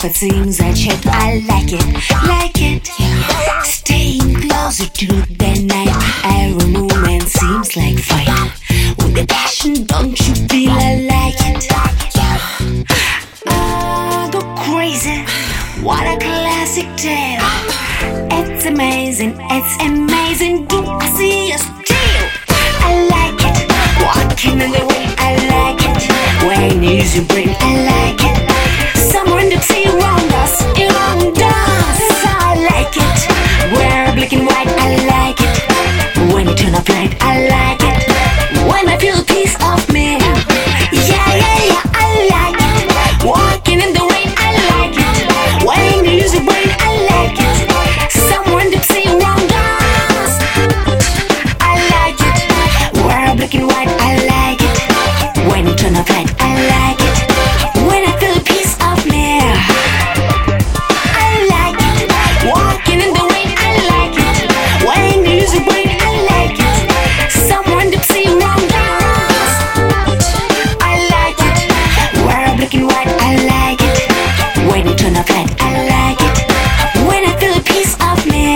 life, it seems that shit. I like it, yeah. Staying closer to the night, every moment seems like fight. With the passion, don't you feel I like it? Oh, go crazy, what a classic tale. It's amazing, do I see us still? I like it, walking in the rain, I like it. When you bring, I like it. Somewhere in the sea around us, I like it. We're black and white, I like it. When you turn off light, I like it. When I feel a piece of me, yeah, I like it. Walking in the rain, I like it. When you use your brain, I like it. Somewhere in the sea around us, I like it. We're black and white, I like it. When you turn off light, I like it. When I feel a piece of me, I like it. Walking in the rain, I like it. When you use your brain, I like it. Somewhere in the sea around us, I like it. We're black and white, I like it. When you turn off light, I like it. When I feel a piece of me,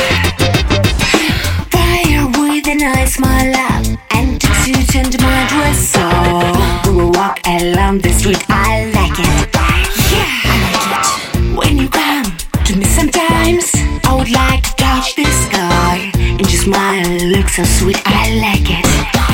fire with a nice my love, and to change my dress. So we will walk along the street, I like it. Yeah, I like it. When you come to me sometimes, I would like to touch the sky, and your smile looks so sweet, I like it.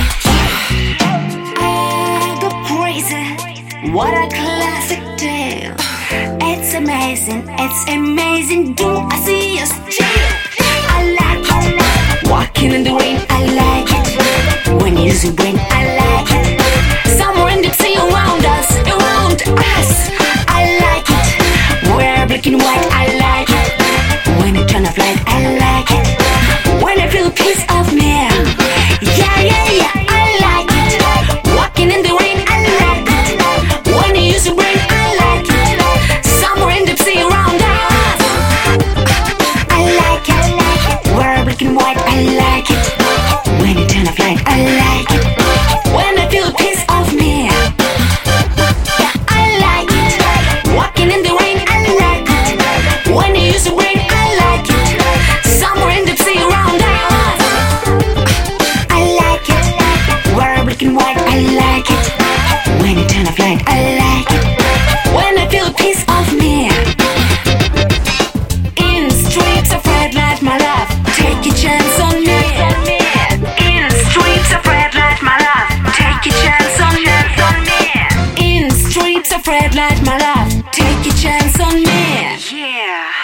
I go crazy, what a classic tale. It's amazing, do I see us still? I like it, walking in the rain, I like it. When you use your brain, I like it. Somewhere in the sea around us, I like it. We're black and white, I like it. When you turn off light, I like it. When I feel a piece of me, yeah, I like it. Walking in the rain, I like it. When you use your brain, I like it. Somewhere in the sea around us, I like it. We're black and white, I like it. When you turn off light, I like it. When I feel a piece of me, yeah, I like it. Walking in the rain, I like it. When you use your brain, I like it. Somewhere in the sea around us, I like it. We're black and white, I like it. When you turn off light, I like it. When I feel a piece of me, in streets of red light, my love, take a chance on me. In streets of red light, my love, take a chance on me. In streets of red light, my love, take a chance on me. Yeah.